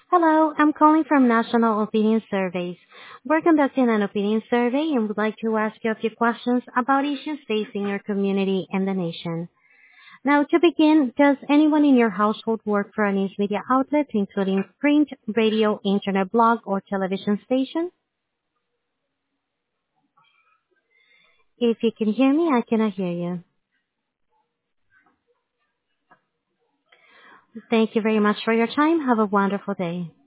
Hello, I'm calling from National Opinion Surveys. We're conducting an opinion survey and would like to ask you a few questions about issues facing your community and the nation. Now, to begin, does anyone in your household work for a news media outlet, including print, radio, internet blog, or television station? If you can hear me, I cannot hear you. Thank you very much for your time. Have a wonderful day.